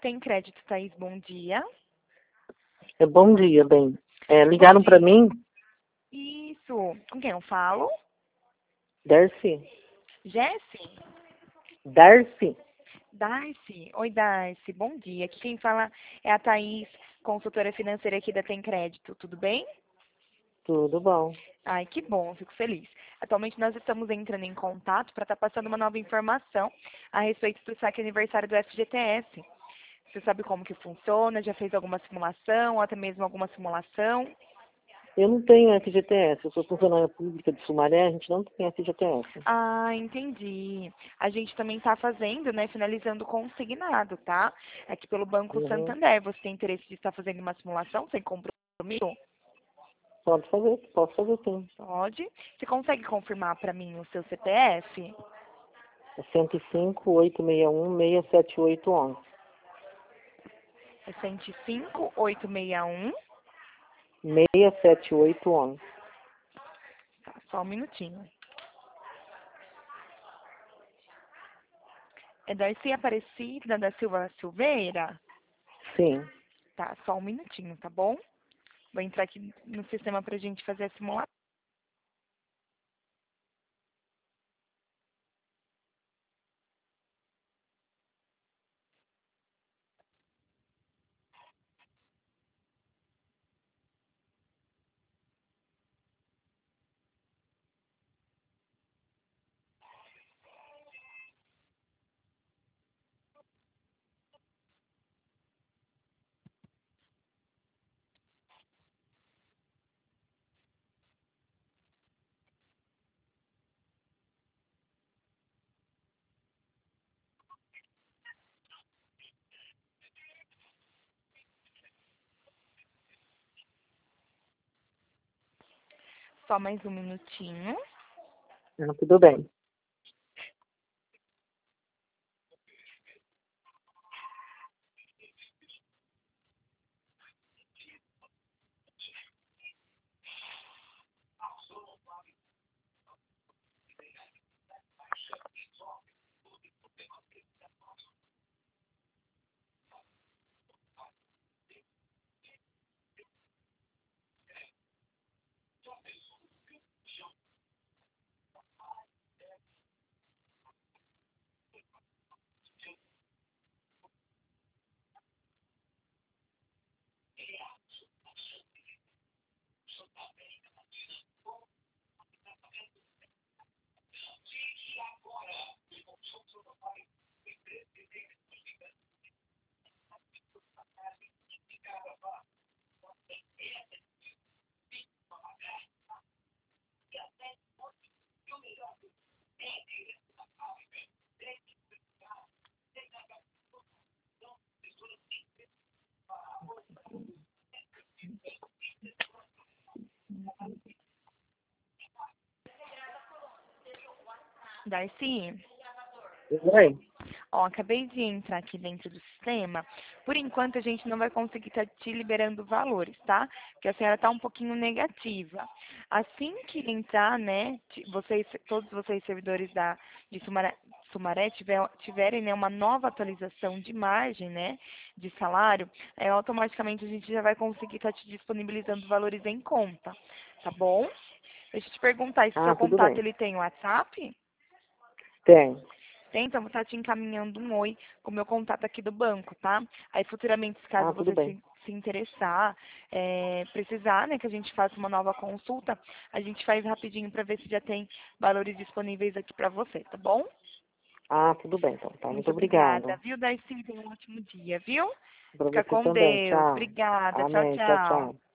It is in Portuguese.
Tem crédito, Thaís, bom dia. Bom dia, bem. Bom Ligaram para dia. mim, Isso. Com quem eu falo? Darcy. Jesse? Darcy? Darcy. Oi, Darcy. Bom dia. Aqui quem fala é a Thaís, consultora financeira aqui da Tem Crédito. Tudo bem? Tudo bom. Ai, que bom, fico feliz. Atualmente nós estamos entrando em contato para estar passando uma nova informação a respeito do saque aniversário do FGTS. Você sabe como que funciona? Já fez alguma simulação, ou até mesmo alguma simulação? Eu não tenho FGTS, eu sou funcionária pública de Sumaré, a gente não tem FGTS. Ah, entendi. A gente também está fazendo, né, finalizando com o consignado, tá? Aqui pelo Banco Uhum. Santander. Você tem interesse de estar fazendo uma simulação sem compromisso? Pode fazer, posso fazer sim. Pode. Você consegue confirmar para mim o seu CPF? É 105-861-67811. É 105-861. 67811. Tá, só um minutinho. É Darcy Aparecida da Silva Silveira? Sim. Tá, só um minutinho, tá bom? Vou entrar aqui no sistema pra gente fazer a simulação. Só mais um minutinho. Tudo bem. Darcy, Oi. ó, acabei de entrar aqui dentro do sistema. Por enquanto, a gente não vai conseguir estar te liberando valores, tá? Porque a senhora está um pouquinho negativa. Assim que entrar, né, vocês, todos vocês servidores de Sumaré tiverem, né, uma nova atualização de margem, né, de salário, automaticamente a gente já vai conseguir estar te disponibilizando valores em conta, tá bom? Deixa eu te perguntar, esse seu Tudo contato, bem. ele tem WhatsApp? Tem. Tem, então vou estar te encaminhando um oi com o meu contato aqui do banco, tá? Aí futuramente, caso Tudo você bem. se interessar, precisar, né, que a gente faça uma nova consulta, a gente faz rapidinho para ver se já tem valores disponíveis aqui para você, tá bom? Tudo bem, então. Tá, muito Muito obrigada, obrigado. viu, Darcy? Tenha um ótimo dia, viu? Para Fica você com também. Deus. Tchau. Obrigada. Tchau, Amém. Tchau, tchau. tchau.